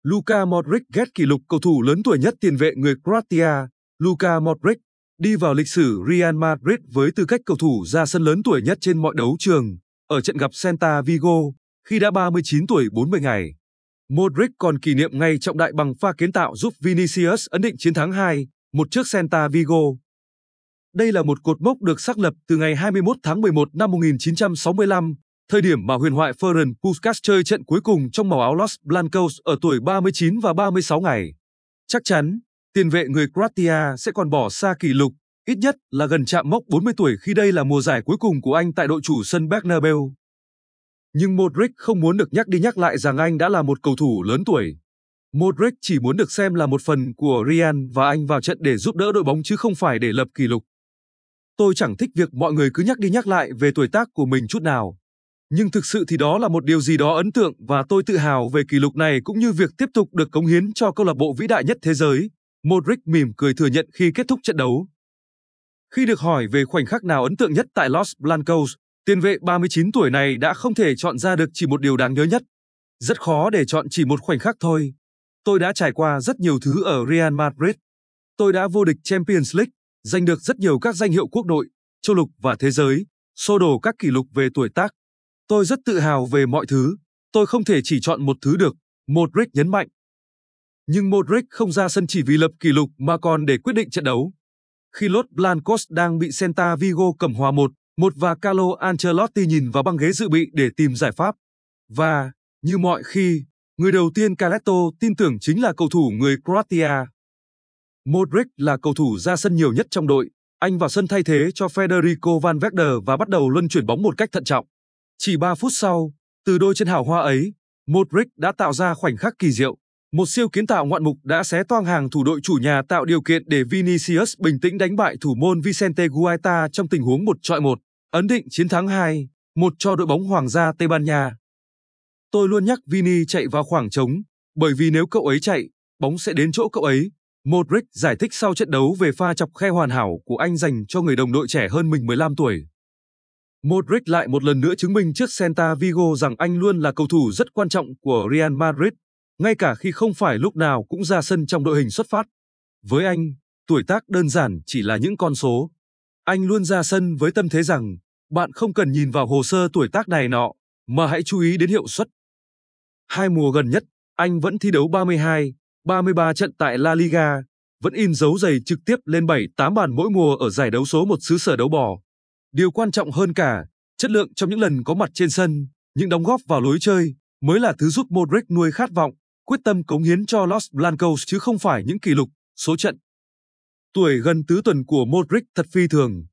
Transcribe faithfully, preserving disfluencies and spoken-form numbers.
Luka Modric ghét kỷ lục cầu thủ lớn tuổi nhất tiền vệ người Croatia. Luka Modric đi vào lịch sử Real Madrid với tư cách cầu thủ ra sân lớn tuổi nhất trên mọi đấu trường ở trận gặp Celta Vigo khi đã ba mươi chín tuổi bốn mươi ngày. Modric còn kỷ niệm ngày trọng đại bằng pha kiến tạo giúp Vinicius ấn định chiến thắng hai một trước Celta Vigo. Đây là một cột mốc được xác lập từ ngày hai mươi mốt tháng mười một năm một nghìn chín trăm sáu mươi lăm, thời điểm mà huyền thoại Ferenc Puskás chơi trận cuối cùng trong màu áo Los Blancos ở tuổi ba mươi chín và ba mươi sáu ngày. Chắc chắn, tiền vệ người Croatia sẽ còn bỏ xa kỷ lục, ít nhất là gần chạm mốc bốn mươi tuổi khi đây là mùa giải cuối cùng của anh tại đội chủ sân Bernabeu. Nhưng Modric không muốn được nhắc đi nhắc lại rằng anh đã là một cầu thủ lớn tuổi. Modric chỉ muốn được xem là một phần của Real và anh vào trận để giúp đỡ đội bóng chứ không phải để lập kỷ lục. Tôi chẳng thích việc mọi người cứ nhắc đi nhắc lại về tuổi tác của mình chút nào. Nhưng thực sự thì đó là một điều gì đó ấn tượng và tôi tự hào về kỷ lục này cũng như việc tiếp tục được cống hiến cho câu lạc bộ vĩ đại nhất thế giới. Modric mỉm cười thừa nhận khi kết thúc trận đấu. Khi được hỏi về khoảnh khắc nào ấn tượng nhất tại Los Blancos, tiền vệ ba mươi chín tuổi này đã không thể chọn ra được chỉ một điều đáng nhớ nhất. Rất khó để chọn chỉ một khoảnh khắc thôi. Tôi đã trải qua rất nhiều thứ ở Real Madrid. Tôi đã vô địch Champions League, giành được rất nhiều các danh hiệu quốc đội, châu lục và thế giới, xô đổ các kỷ lục về tuổi tác. Tôi rất tự hào về mọi thứ, tôi không thể chỉ chọn một thứ được, Modric nhấn mạnh. Nhưng Modric không ra sân chỉ vì lập kỷ lục mà còn để quyết định trận đấu. Khi Los Blancos đang bị Celta Vigo cầm hòa một một và Carlo Ancelotti nhìn vào băng ghế dự bị để tìm giải pháp. Và, như mọi khi, người đầu tiên Carleto tin tưởng chính là cầu thủ người Croatia. Modric là cầu thủ ra sân nhiều nhất trong đội, anh vào sân thay thế cho Federico Valverde và bắt đầu luân chuyển bóng một cách thận trọng. Chỉ ba phút sau, từ đôi chân hào hoa ấy, Modric đã tạo ra khoảnh khắc kỳ diệu. Một siêu kiến tạo ngoạn mục đã xé toang hàng thủ đội chủ nhà tạo điều kiện để Vinicius bình tĩnh đánh bại thủ môn Vicente Guaita trong tình huống một chọi một, ấn định chiến thắng hai một cho đội bóng Hoàng gia Tây Ban Nha. Tôi luôn nhắc Vini chạy vào khoảng trống, bởi vì nếu cậu ấy chạy, bóng sẽ đến chỗ cậu ấy. Modric giải thích sau trận đấu về pha chọc khe hoàn hảo của anh dành cho người đồng đội trẻ hơn mình mười lăm tuổi. Modric lại một lần nữa chứng minh trước Celta Vigo rằng anh luôn là cầu thủ rất quan trọng của Real Madrid, ngay cả khi không phải lúc nào cũng ra sân trong đội hình xuất phát. Với anh, tuổi tác đơn giản chỉ là những con số. Anh luôn ra sân với tâm thế rằng, bạn không cần nhìn vào hồ sơ tuổi tác này nọ, mà hãy chú ý đến hiệu suất. Hai mùa gần nhất, anh vẫn thi đấu ba mươi hai, ba mươi ba trận tại La Liga, vẫn in dấu giày trực tiếp lên bảy tám bàn mỗi mùa ở giải đấu số một xứ sở đấu bò. Điều quan trọng hơn cả, chất lượng trong những lần có mặt trên sân, những đóng góp vào lối chơi, mới là thứ giúp Modric nuôi khát vọng, quyết tâm cống hiến cho Los Blancos chứ không phải những kỷ lục, số trận. Tuổi gần tứ tuần của Modric thật phi thường.